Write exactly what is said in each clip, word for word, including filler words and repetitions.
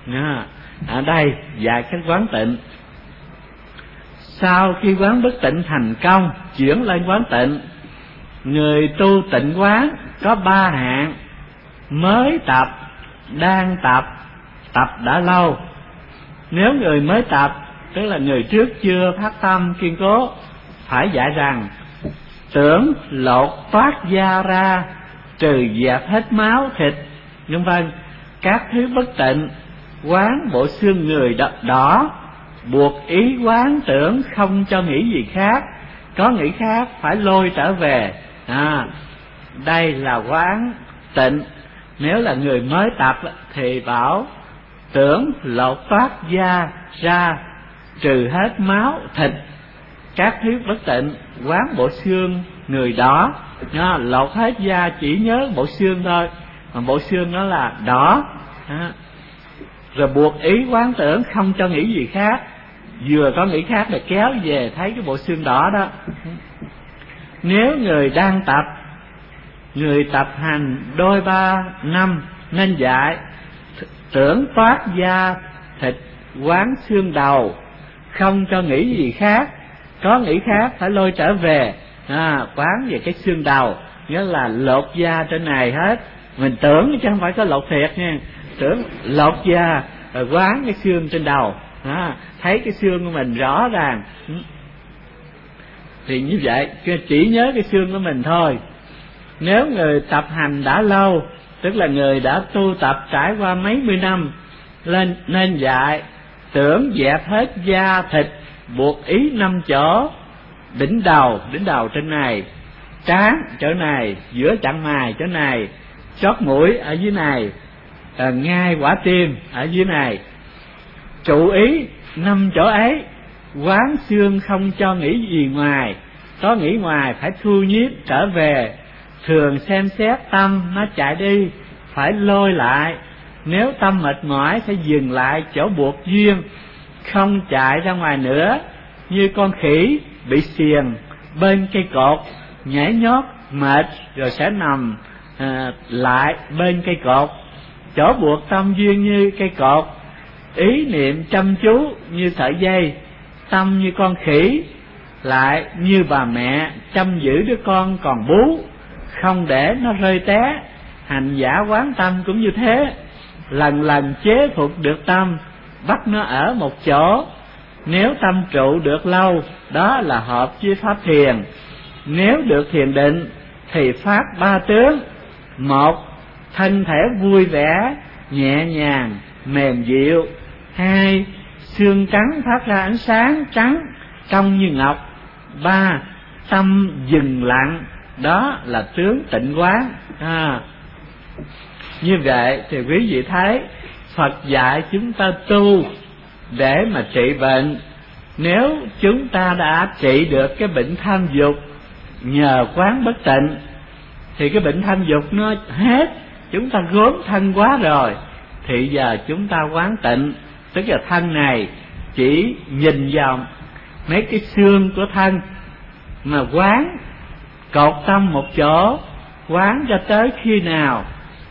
À, ở đây dạy cách quán tịnh. Sau khi quán bất tịnh thành công, chuyển lên quán tịnh, người tu tịnh quán có ba hạng: mới tập, đang tập, tập đã lâu. Nếu người mới tập, tức là người trước chưa phát tâm kiên cố, phải dạy rằng tưởng lột toát da ra, trừ dẹp hết máu thịt, vân vân, các thứ bất tịnh, quán bộ xương người đỏ, đỏ, buộc ý quán tưởng không cho nghĩ gì khác, có nghĩ khác phải lôi trở về. À, đây là quán tịnh. Nếu là người mới tập thì bảo tưởng lột toát da ra, trừ hết máu thịt, các thứ bất tịnh, quán bộ xương người đỏ. À, lột hết da chỉ nhớ bộ xương thôi, mà bộ xương đó là đỏ. À, rồi buộc ý quán tưởng không cho nghĩ gì khác, vừa có nghĩ khác là kéo về thấy cái bộ xương đỏ đó. Nếu người đang tập, người tập hành đôi ba năm nên dạy tưởng toát da thịt, quán xương đầu, không cho nghĩ gì khác, có nghĩ khác phải lôi trở về. À, quán về cái xương đầu, nghĩa là lột da trên này hết. Mình tưởng chứ không phải có lột thiệt nha, tưởng lột da rồi quán cái xương trên đầu. À, thấy cái xương của mình rõ ràng. Thì như vậy chỉ nhớ cái xương của mình thôi. Nếu người tập hành đã lâu, tức là người đã tu tập trải qua mấy mươi năm, lên nên dạy tưởng dẹp hết da thịt, buộc ý năm chỗ: đỉnh đầu, đỉnh đầu trên này, trán chỗ này, giữa chặng mày chỗ này, chót mũi ở dưới này, à, ngay quả tim ở dưới này. Trụ ý năm chỗ ấy, quán xương không cho nghĩ gì ngoài, có nghĩ ngoài phải thu nhiếp trở về. Thường xem xét tâm nó chạy đi, phải lôi lại. Nếu tâm mệt mỏi phải dừng lại chỗ buộc duyên, không chạy ra ngoài nữa. Như con khỉ bị xiềng bên cây cột, nhảy nhót mệt rồi sẽ nằm à, lại bên cây cột. Chỗ buộc tâm duyên như cây cột, ý niệm chăm chú như sợi dây. Tâm như con khỉ, lại như bà mẹ chăm giữ đứa con còn bú, không để nó rơi té. Hành giả quán tâm cũng như thế, lần lần chế phục được tâm, bắt nó ở một chỗ. Nếu tâm trụ được lâu, đó là hợp với pháp thiền. Nếu được thiền định thì phát ba tướng: một, thân thể vui vẻ, nhẹ nhàng, mềm dịu. Hai, xương trắng phát ra ánh sáng trắng trong như ngọc. Ba, tâm dừng lặng, đó là tướng tịnh quán. À, như vậy thì quý vị thấy Phật dạy chúng ta tu để mà trị bệnh. Nếu chúng ta đã trị được cái bệnh tham dục nhờ quán bất tịnh thì cái bệnh tham dục nó hết, chúng ta gốm thân quá rồi, thì giờ chúng ta quán tịnh, tức là thân này chỉ nhìn vào mấy cái xương của thân mà quán, cột tâm một chỗ, quán cho tới khi nào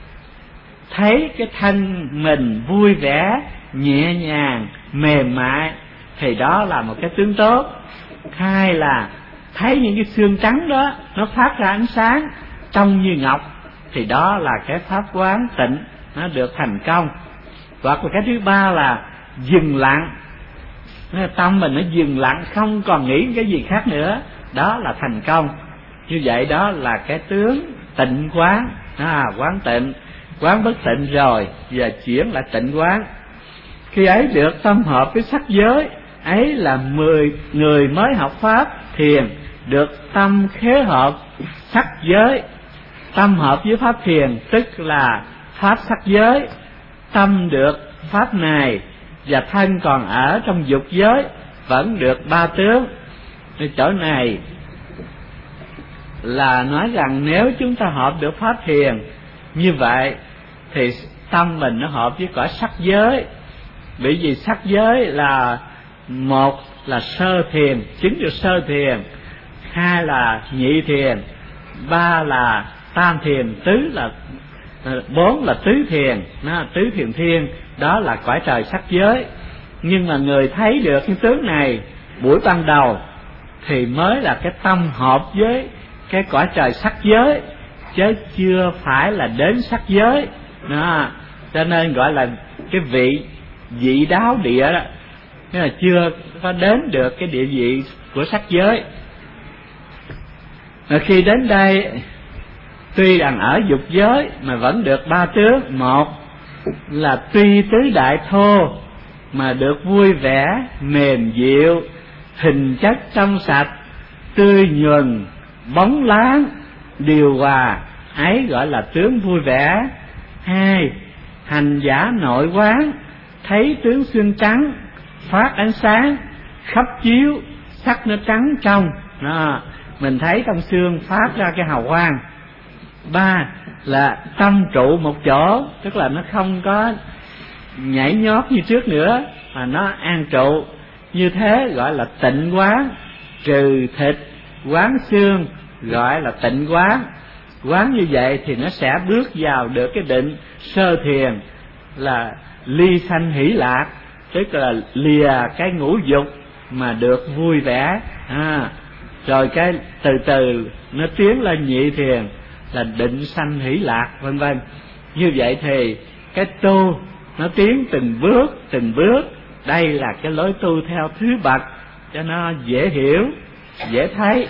thấy cái thân mình vui vẻ, nhẹ nhàng, mềm mại, thì đó là một cái tướng tốt. Hai là thấy những cái xương trắng đó nó phát ra ánh sáng trong như ngọc, thì đó là cái pháp quán tịnh nó được thành công. Hoặc là cái thứ ba là dừng lặng, tâm mình nó dừng lặng, không còn nghĩ cái gì khác nữa, đó là thành công. Như vậy đó là cái tướng tịnh quán. À, quán tịnh, quán bất tịnh rồi, giờ chuyển lại tịnh quán. Khi ấy được tâm hợp với sắc giới, ấy là mười người mới học pháp thiền được tâm khế hợp sắc giới. Tâm hợp với pháp thiền tức là pháp sắc giới. Tâm được pháp này và thân còn ở trong dục giới vẫn được ba tướng. Cái chỗ này là nói rằng nếu chúng ta hợp được pháp thiền như vậy thì tâm mình nó hợp với cõi sắc giới. Bởi vì sắc giới là một là sơ thiền, chứng được sơ thiền, hai là nhị thiền, ba là tam thiền, tứ là bốn là tứ thiền, nó tứ thiền thiên, đó là cõi trời sắc giới. Nhưng mà người thấy được cái tướng này buổi ban đầu thì mới là cái tâm hợp với cái cõi trời sắc giới, chứ chưa phải là đến sắc giới đó. Cho nên gọi là cái vị vị đáo địa đó, nghĩa là chưa có đến được cái địa vị của sắc giới. Và khi đến đây tuy rằng ở dục giới mà vẫn được ba tướng. Một là tuy tứ đại thô mà được vui vẻ, mềm dịu, hình chất trong sạch, tươi nhuần, bóng láng, điều hòa, ấy gọi là tướng vui vẻ. Hai, hành giả nội quán, thấy tướng xương trắng, phát ánh sáng, khắp chiếu, sắc nó trắng trong đó, mình thấy trong xương phát ra cái hào quang. Ba là tâm trụ một chỗ, tức là nó không có nhảy nhót như trước nữa mà nó an trụ. Như thế gọi là tịnh quán, trừ thịt quán xương gọi là tịnh quán. Quán như vậy thì nó sẽ bước vào được cái định sơ thiền là ly sanh hỷ lạc, tức là lìa cái ngũ dục mà được vui vẻ. À, rồi cái từ từ nó tiến lên nhị thiền là định sanh hỷ lạc, vân vân. Như vậy thì cái tu nó tiến từng bước từng bước. Đây là cái lối tu theo thứ bậc cho nó dễ hiểu, dễ thấy.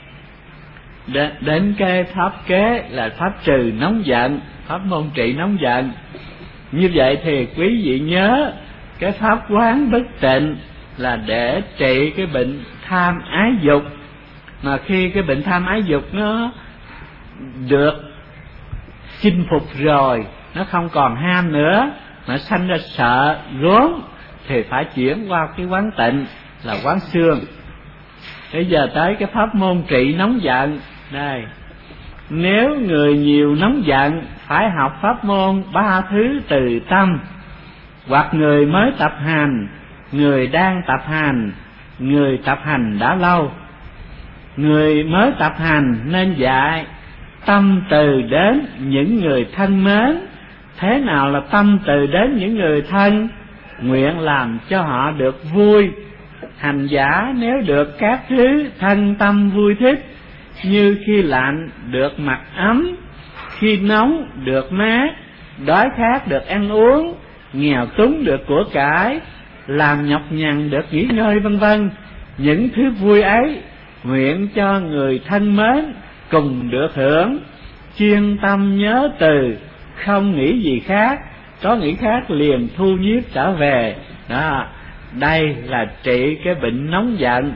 Đến, đến cái pháp kế là pháp trừ nóng giận, pháp môn trị nóng giận. Như vậy thì quý vị nhớ cái pháp quán bất tịnh là để trị cái bệnh tham ái dục. Mà khi cái bệnh tham ái dục nó được chinh phục rồi, nó không còn ham nữa mà sanh ra sợ gốm, thì phải chuyển qua cái quán tịnh là quán xương. Bây giờ tới cái pháp môn trị nóng giận. Đây, nếu người nhiều nóng giận phải học pháp môn ba thứ từ tâm, hoặc người mới tập hành, người đang tập hành, người tập hành đã lâu. Người mới tập hành nên dạy tâm từ đến những người thân mến. Thế nào là tâm từ đến những người thân? Nguyện làm cho họ được vui. Hành giả nếu được các thứ thân tâm vui thích, như khi lạnh được mặc ấm, khi nóng được mát, đói khát được ăn uống, nghèo túng được của cải, làm nhọc nhằn được nghỉ ngơi, vân vân. Những thứ vui ấy nguyện cho người thân mến cùng được hưởng, chuyên tâm nhớ từ, không nghĩ gì khác, có nghĩ khác liền thu nhiếp trở về. Đó, đây là trị cái bệnh nóng giận.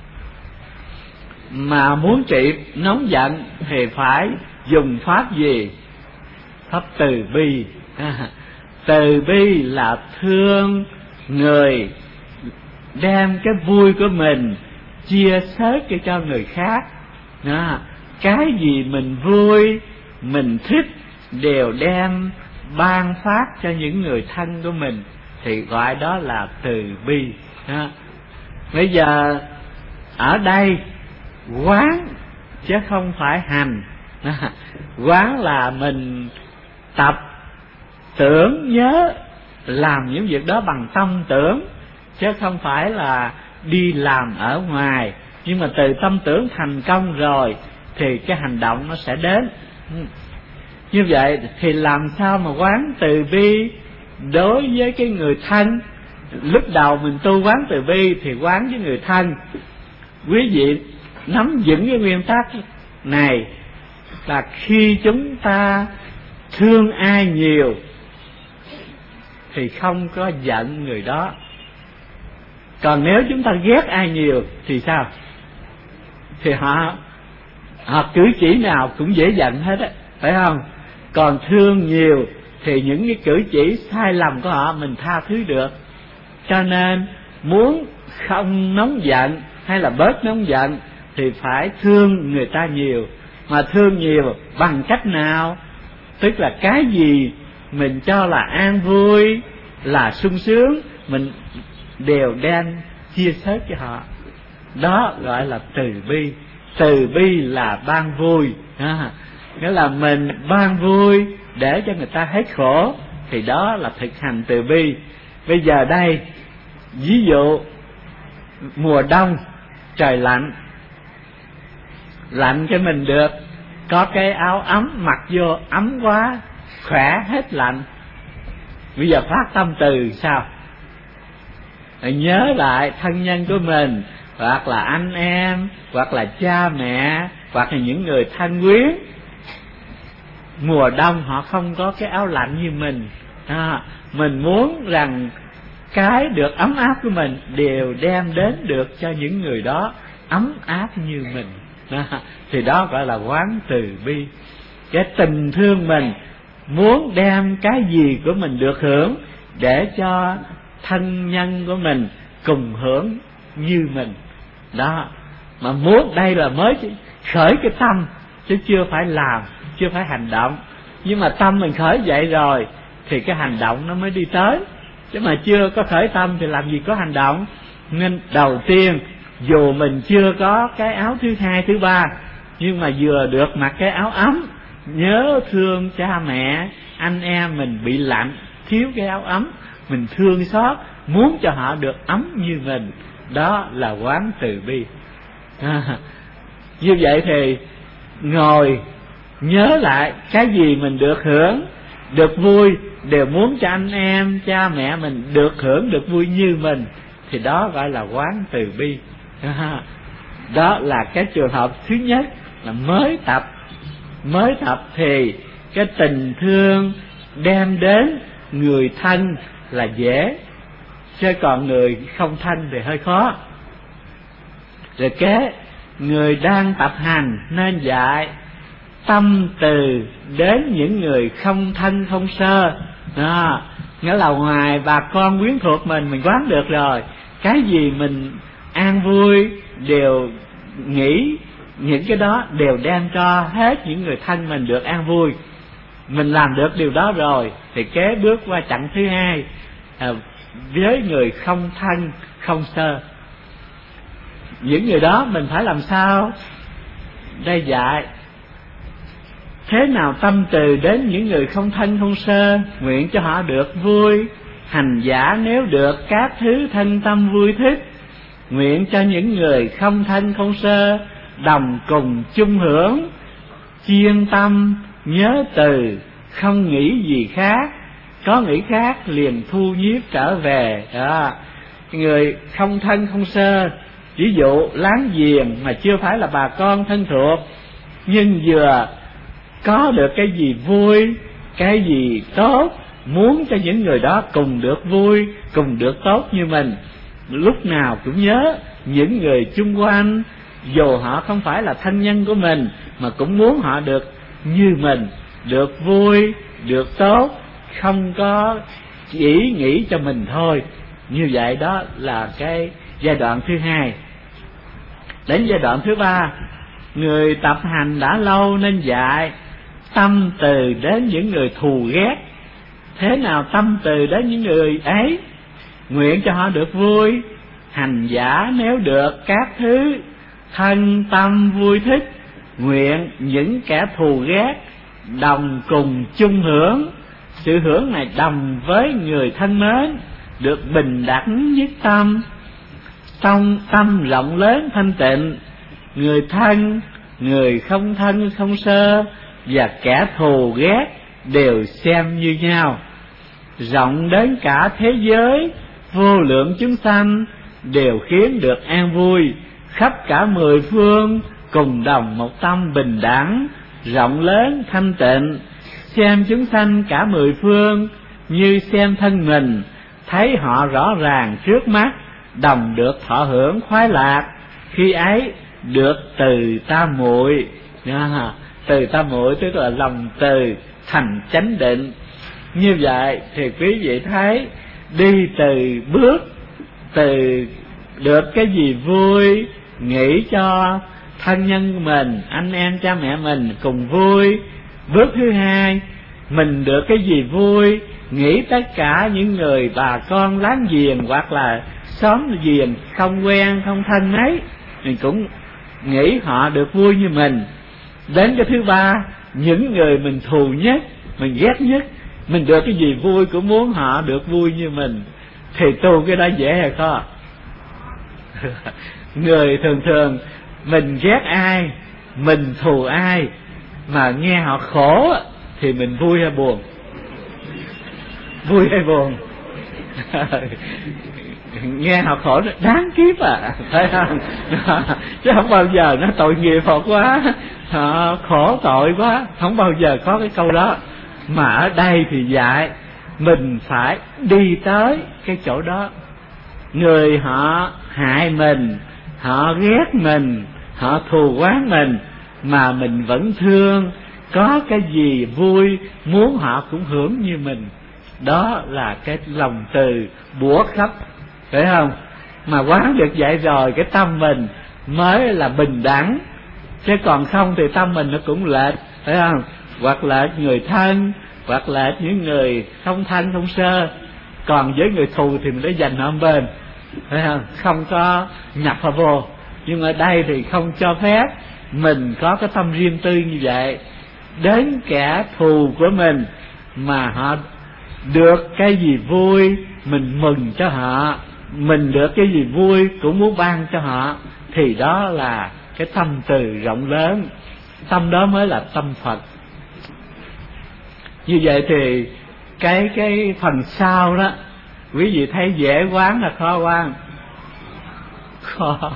Mà muốn trị nóng giận thì phải dùng pháp gì? Pháp từ bi. Từ bi là thương người, đem cái vui của mình chia sớt cho người khác. Đó, cái gì mình vui, mình thích đều đem ban phát cho những người thân của mình, thì gọi đó là từ bi. Đó. Bây giờ ở đây quán chứ không phải hành. Đó. Quán là mình tập tưởng nhớ làm những việc đó bằng tâm tưởng, chứ không phải là đi làm ở ngoài. Nhưng mà từ tâm tưởng thành công rồi thì cái hành động nó sẽ đến. Như vậy thì làm sao mà quán từ bi đối với cái người thân? Lúc đầu mình tu quán từ bi thì quán với người thân. Quý vị nắm vững cái nguyên tắc này là khi chúng ta thương ai nhiều thì không có giận người đó. Còn nếu chúng ta ghét ai nhiều thì sao? Thì họ họ cử chỉ nào cũng dễ giận hết á, phải không? Còn thương nhiều thì những cái cử chỉ sai lầm của họ mình tha thứ được. Cho nên muốn không nóng giận hay là bớt nóng giận thì phải thương người ta nhiều. Mà thương nhiều bằng cách nào? Tức là cái gì mình cho là an vui, là sung sướng, mình đều đem chia sớt cho họ. Đó gọi là từ bi. Từ bi là ban vui. À, nghĩa là mình ban vui để cho người ta hết khổ, thì đó là thực hành từ bi. Bây giờ đây, ví dụ mùa đông trời lạnh, lạnh cái mình được có cái áo ấm mặc vô ấm quá, khỏe hết lạnh. Bây giờ phát tâm từ sao? Nhớ lại thân nhân của mình, hoặc là anh em, hoặc là cha mẹ, hoặc là những người thân quyến. Mùa đông họ không có cái áo lạnh như mình, à, mình muốn rằng cái được ấm áp của mình đều đem đến được cho những người đó ấm áp như mình, à, thì đó gọi là quán từ bi. Cái tình thương mình muốn đem cái gì của mình được hưởng để cho thân nhân của mình cùng hưởng như mình. Đó, mà muốn đây là mới khởi cái tâm, chứ chưa phải làm, chưa phải hành động. Nhưng mà tâm mình khởi dậy rồi thì cái hành động nó mới đi tới. Chứ mà chưa có khởi tâm thì làm gì có hành động. Nên đầu tiên, dù mình chưa có cái áo thứ hai, thứ ba, nhưng mà vừa được mặc cái áo ấm, nhớ thương cha mẹ, anh em mình bị lạnh, thiếu cái áo ấm, mình thương xót, muốn cho họ được ấm như mình. Đó là quán từ bi. À, như vậy thì ngồi nhớ lại cái gì mình được hưởng, được vui, đều muốn cho anh em, cha mẹ mình được hưởng, được vui như mình, thì đó gọi là quán từ bi. À, đó là cái trường hợp thứ nhất, là mới tập. Mới tập thì cái tình thương đem đến người thân là dễ, chứ còn người không thân thì hơi khó. Rồi kế, người đang tập hành nên dạy tâm từ đến những người không thân không sơ. Đó, nghĩa là ngoài bà con quyến thuộc mình, mình quán được rồi, cái gì mình an vui đều nghĩ những cái đó đều đem cho hết những người thân mình được an vui. Mình làm được điều đó rồi thì kế bước qua chặng thứ hai, à, với người không thân không sơ. Những người đó mình phải làm sao? Đây dạy thế nào tâm từ đến những người không thân không sơ, nguyện cho họ được vui. Hành giả nếu được các thứ thân tâm vui thích, nguyện cho những người không thân không sơ đồng cùng chung hưởng. Chuyên tâm nhớ từ, không nghĩ gì khác, có nghĩ khác liền thu nhiếp trở về. Đó, người không thân không sơ, ví dụ láng giềng mà chưa phải là bà con thân thuộc, nhưng vừa có được cái gì vui, cái gì tốt, muốn cho những người đó cùng được vui, cùng được tốt như mình. Lúc nào cũng nhớ những người chung quanh, dù họ không phải là thân nhân của mình, mà cũng muốn họ được như mình, được vui, được tốt, không có chỉ nghĩ cho mình thôi. Như vậy đó là cái giai đoạn thứ hai. Đến giai đoạn thứ ba, người tập hành đã lâu nên dạy tâm từ đến những người thù ghét. Thế nào tâm từ đến những người ấy? Nguyện cho họ được vui. Hành giả nếu được các thứ thân tâm vui thích, nguyện những kẻ thù ghét đồng cùng chung hưởng. Sự hưởng này đồng với người thân mến, được bình đẳng nhất tâm. Trong tâm rộng lớn thanh tịnh, người thân, người không thân không sơ và kẻ thù ghét đều xem như nhau. Rộng đến cả thế giới, vô lượng chúng sanh đều khiến được an vui. Khắp cả mười phương cùng đồng một tâm bình đẳng, rộng lớn thanh tịnh. Xem chúng sanh cả mười phương như xem thân mình, thấy họ rõ ràng trước mắt, đồng được thọ hưởng khoái lạc. Khi ấy được từ tam muội. À, từ tam muội tức là lòng từ thành chánh định. Như vậy thì quý vị thấy, đi từ bước từ được cái gì vui, nghĩ cho thân nhân của mình, anh em cha mẹ mình cùng vui. Bước thứ hai, mình được cái gì vui, nghĩ tất cả những người bà con láng giềng hoặc là xóm giềng không quen không thân ấy, mình cũng nghĩ họ được vui như mình. Đến cái thứ ba, những người mình thù nhất mình ghét nhất. Mình được cái gì vui cũng muốn họ được vui như mình, thì tu cái đó dễ hay khó? Người thường thường mình ghét ai, mình thù ai mà nghe họ khổ thì mình vui hay buồn? Vui hay buồn? Nghe họ khổ đáng kiếp à, thấy không? Chứ không bao giờ nó tội nghiệp họ quá, họ khổ tội quá, không bao giờ có cái câu đó. Mà ở đây thì dạy mình phải đi tới cái chỗ đó. Người họ hại mình, họ ghét mình, họ thù oán mình, mà mình vẫn thương, có cái gì vui muốn họ cũng hưởng như mình. Đó là cái lòng từ bủa khắp, phải không? Mà quán được vậy rồi, cái tâm mình mới là bình đẳng. Chứ còn không thì tâm mình nó cũng lệch, phải không? Hoặc là người thân, hoặc là những người không thanh không sơ. Còn với người thù thì mình để dành họ bên, phải không? Không có nhập họ vô. Nhưng ở đây thì không cho phép mình có cái tâm riêng tư như vậy. Đến kẻ thù của mình mà họ được cái gì vui mình mừng cho họ, mình được cái gì vui cũng muốn ban cho họ, thì đó là cái tâm từ rộng lớn. Tâm đó mới là tâm Phật. Như vậy thì cái cái phần sau đó quý vị thấy dễ quán là khó quán? Khó.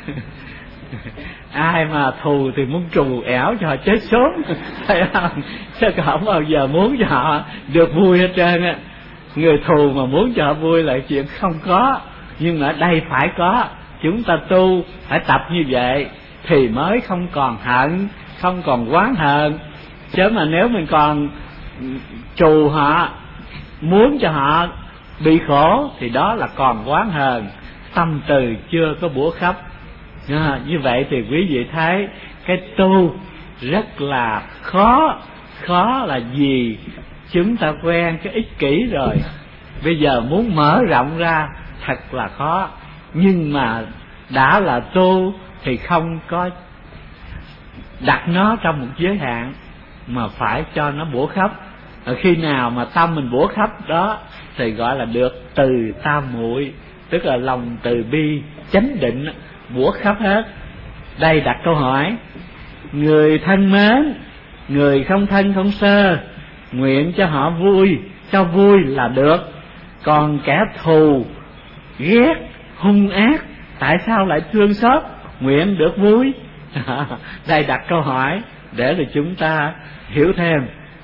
Ai mà thù thì muốn trù ẻo cho họ chết sớm, thấy không? Chứ không bao giờ muốn cho họ được vui hết trơn á. Người thù mà muốn cho họ vui là chuyện không có. Nhưng ở đây phải có. Chúng ta tu phải tập như vậy thì mới không còn hận, không còn oán hờn. Chứ mà nếu mình còn trù họ, muốn cho họ bị khổ, thì đó là còn oán hờn, tâm từ chưa có bủa khắp. À, như vậy thì quý vị thấy cái tu rất là khó. Khó là gì? Chúng ta quen cái ích kỷ rồi, bây giờ muốn mở rộng ra thật là khó. Nhưng mà đã là tu thì không có đặt nó trong một giới hạn, mà phải cho nó bủa khắp. Ở khi nào mà tâm mình bủa khắp đó thì gọi là được từ tam muội, tức là lòng từ bi chánh định bủa khắp hết. Đây đặt câu hỏi: người thân mến, người không thân không sơ, nguyện cho họ vui, cho vui là được. Còn kẻ thù ghét hung ác, tại sao lại thương xót, nguyện được vui? Đây đặt câu hỏi để là chúng ta hiểu thêm.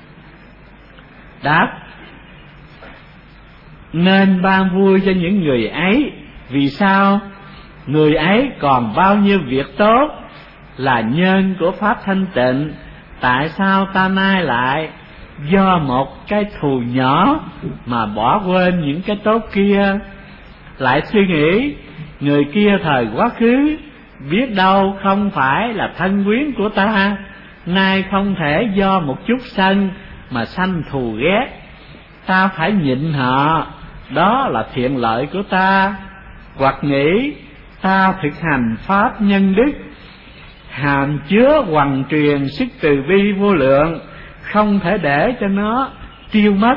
Đáp: nên ban vui cho những người ấy. Vì sao? Người ấy còn bao nhiêu việc tốt, là nhân của pháp thanh tịnh. Tại sao ta nay lại do một cái thù nhỏ mà bỏ quên những cái tốt kia? Lại suy nghĩ, người kia thời quá khứ biết đâu không phải là thân quyến của ta, nay không thể do một chút sân mà sanh thù ghét. Ta phải nhịn họ, đó là thiện lợi của ta. Hoặc nghĩ ta thực hành pháp nhân đức, hàm chứa hoằng truyền sức từ bi vô lượng, không thể để cho nó tiêu mất.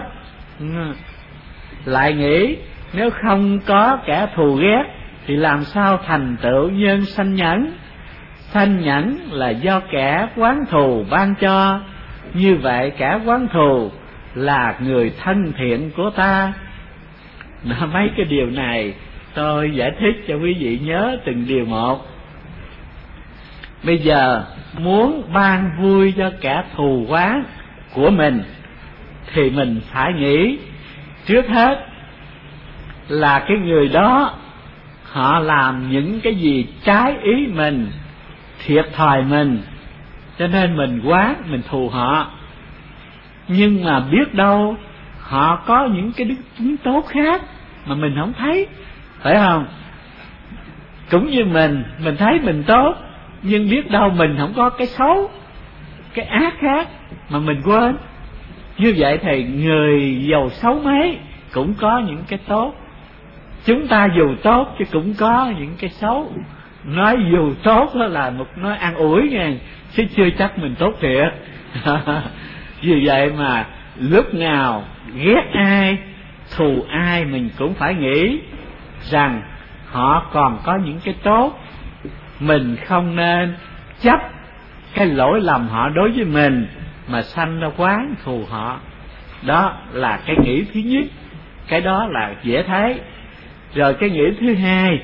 Lại nghĩ nếu không có kẻ thù ghét thì làm sao thành tựu nhân sanh nhẫn? Sanh nhẫn là do kẻ quán thù ban cho. Như vậy kẻ quán thù là người thân thiện của ta. Đó, mấy cái điều này tôi giải thích cho quý vị nhớ từng điều một. Bây giờ muốn ban vui cho kẻ thù oán của mình thì mình phải nghĩ trước hết là cái người đó họ làm những cái gì trái ý mình, thiệt thòi mình, cho nên mình oán, mình thù họ. Nhưng mà biết đâu họ có những cái đức tính tốt khác mà mình không thấy, phải không? Cũng như mình, mình thấy mình tốt, nhưng biết đâu mình không có cái xấu, cái ác khác mà mình quên. Như vậy thì người giàu xấu mấy cũng có những cái tốt. Chúng ta dù tốt chứ cũng có những cái xấu. Nói dù tốt đó là một nói an ủi nha, chứ chưa chắc mình tốt thiệt. Vì vậy mà lúc nào ghét ai, thù ai, mình cũng phải nghĩ rằng họ còn có những cái tốt, mình không nên chấp cái lỗi lầm họ đối với mình mà sanh ra oán thù họ. Đó là cái nghĩ thứ nhất, cái đó là dễ thấy. Rồi cái nghĩ thứ hai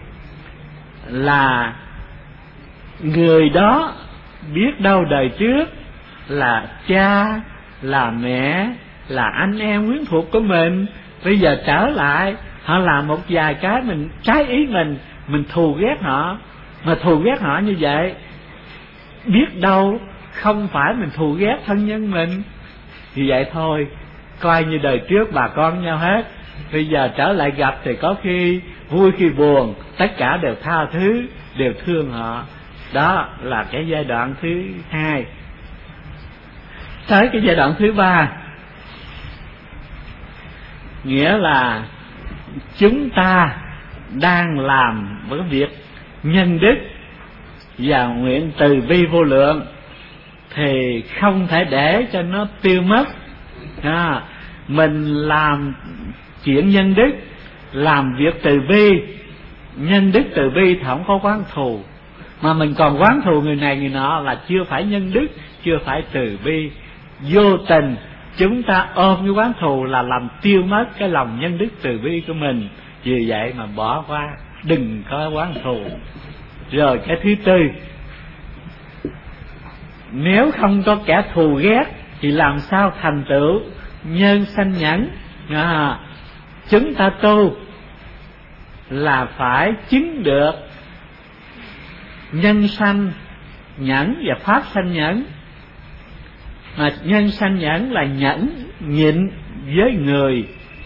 là người đó biết đâu đời trước là cha, là mẹ, là anh em quyến thuộc của mình, bây giờ trở lại họ làm một vài cái mình trái ý mình, mình thù ghét họ. Mà thù ghét họ như vậy, biết đâu không phải mình thù ghét thân nhân mình. Vì vậy thôi, coi như đời trước bà con nhau hết, bây giờ trở lại gặp thì có khi vui khi buồn, tất cả đều tha thứ, đều thương họ. Đó là cái giai đoạn thứ hai. Tới cái giai đoạn thứ ba, nghĩa là chúng ta đang làm một cái việc nhân đức và nguyện từ bi vô lượng, thì không thể để cho nó tiêu mất. À, mình làm chuyện nhân đức, làm việc từ bi, nhân đức từ bi thì không có oán thù, mà mình còn oán thù người này người nọ là chưa phải nhân đức, chưa phải từ bi. Vô tình chúng ta ôm cái oán thù là làm tiêu mất cái lòng nhân đức từ bi của mình. Vì vậy mà bỏ qua, đừng có oán thù. Rồi cái thứ tư, nếu không có kẻ thù ghét thì làm sao thành tựu nhân sanh nhẫn. À, chúng ta tu là phải chứng được nhân sanh nhẫn và pháp sanh nhẫn. Mà nhân sanh nhẫn là nhẫn nhịn với người.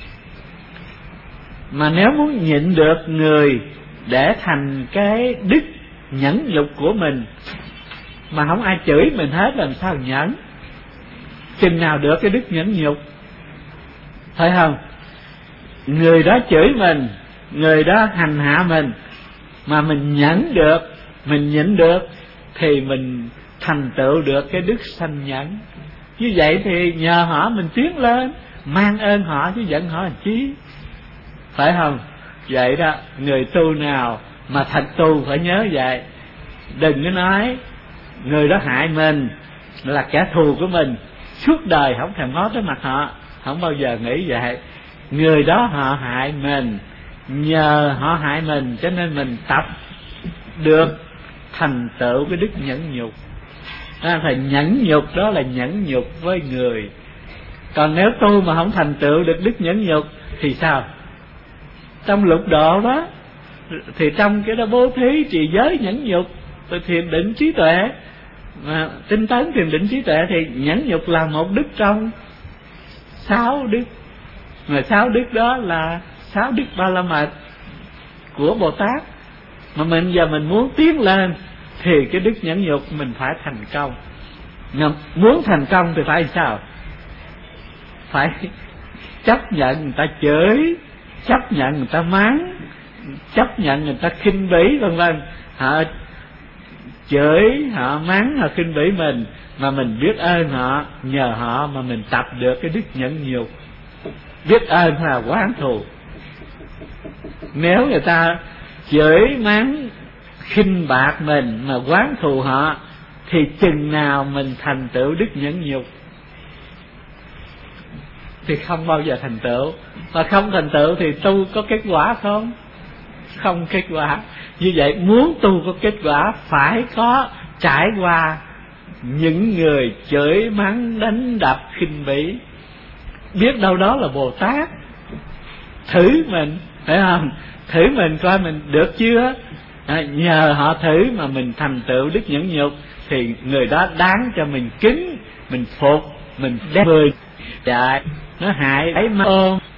Mà nếu muốn nhịn được người để thành cái đức nhẫn nhục của mình, mà không ai chửi mình hết, làm sao nhẫn? Chừng nào được cái đức nhẫn nhục, phải không? Người đó chửi mình, người đó hành hạ mình, mà mình nhẫn được, mình nhịn được, thì mình thành tựu được cái đức sanh nhẫn. Như vậy thì nhờ họ mình tiến lên, mang ơn họ chứ giận họ làm chí, phải không? Vậy đó, người tu nào mà thật tu phải nhớ vậy. Đừng có nói người đó hại mình là kẻ thù của mình, suốt đời không thèm ngó tới mặt họ, không bao giờ nghĩ vậy. Người đó họ hại mình, nhờ họ hại mình cho nên mình tập được thành tựu cái đức nhẫn nhục. À, phải nhẫn nhục, đó là nhẫn nhục với người. Còn nếu tu mà không thành tựu được đức nhẫn nhục thì sao? Trong lục độ đó thì trong cái đó bố thí, trì giới, nhẫn nhục, rồi thiền định trí tuệ, mà tinh tấn thiền định trí tuệ thì nhẫn nhục là một đức trong sáu đức. Mà sáu đức đó là sáu đức ba la mật của Bồ Tát. Mà mình giờ mình muốn tiến lên thì cái đức nhẫn nhục mình phải thành công. Mà muốn thành công thì phải sao? Phải chấp nhận người ta chửi, chấp nhận người ta mắng, chấp nhận người ta khinh bỉ, vân vân. Họ chửi, họ mắng, họ khinh bỉ mình, mà mình biết ơn họ, nhờ họ mà mình tập được cái đức nhẫn nhục. Biết ơn là oán thù. Nếu người ta chửi mắng khinh bạc mình mà oán thù họ, thì chừng nào mình thành tựu đức nhẫn nhục thì không bao giờ thành tựu. Và không thành tựu thì tu có kết quả không? Không kết quả. Như vậy muốn tu có kết quả phải có trải qua những người chửi mắng đánh đập khinh bỉ. Biết đâu đó là Bồ Tát thử mình, phải không? Thử mình coi mình được chưa. À, nhờ họ thử mà mình thành tựu đức nhẫn nhục thì người đó đáng cho mình kính, mình phục, mình đem người đại nó hại ấy mà ôm